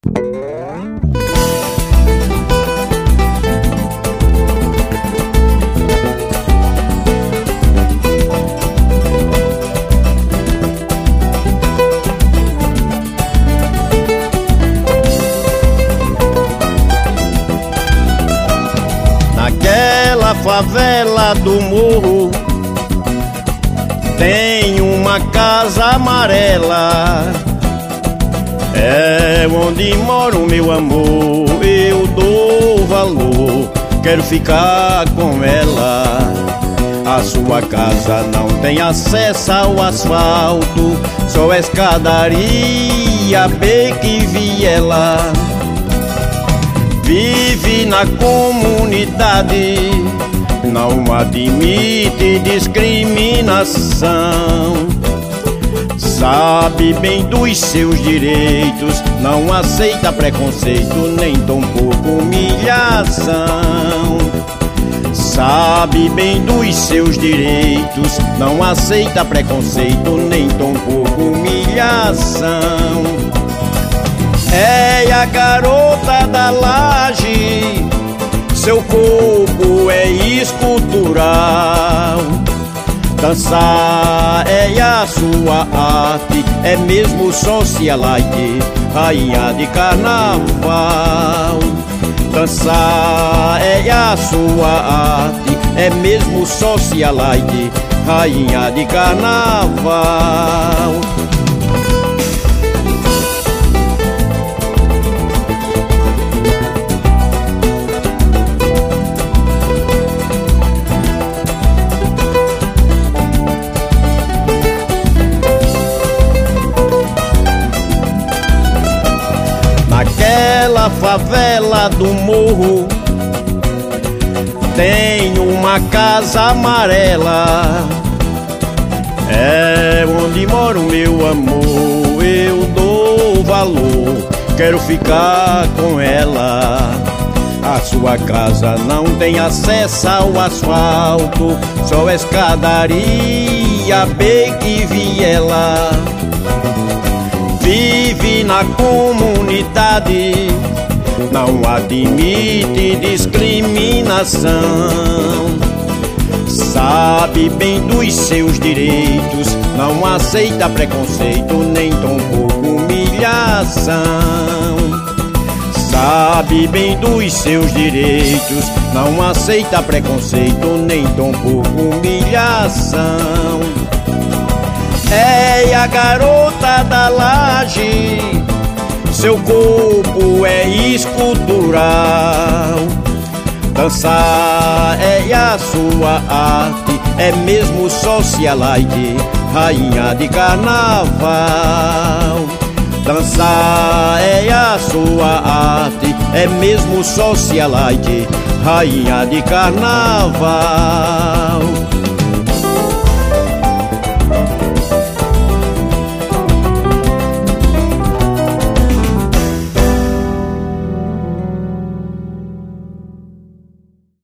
Naquela favela do morro tem uma casa amarela, é onde mora o meu amor. Eu dou valor, quero ficar com ela. A sua casa não tem acesso ao asfalto, só escadaria, beco e viela. Vive na comunidade, não admite discriminação. Sabe bem dos seus direitos, não aceita preconceito, nem tampouco humilhação. Sabe bem dos seus direitos, não aceita preconceito, nem tampouco humilhação. É a garota da laje, seu corpo é escultural. Dançar é a sua arte, é mesmo socialite, rainha de carnaval. Dançar é a sua arte, é mesmo socialite, rainha de carnaval. Naquela favela do morro tem uma casa amarela, é onde mora o meu amor. Eu dou valor, quero ficar com ela. A sua casa não tem acesso ao asfalto, só escadaria, beco e viela. Vive na comunidade, não admite discriminação. Sabe bem dos seus direitos, não aceita preconceito, nem tampouco humilhação. Sabe bem dos seus direitos, não aceita preconceito, nem tampouco humilhação. É a garota da laje, seu corpo é escultural. Dançar é a sua arte, é mesmo socialite, rainha de carnaval. Dançar é a sua arte, é mesmo socialite, rainha de carnaval.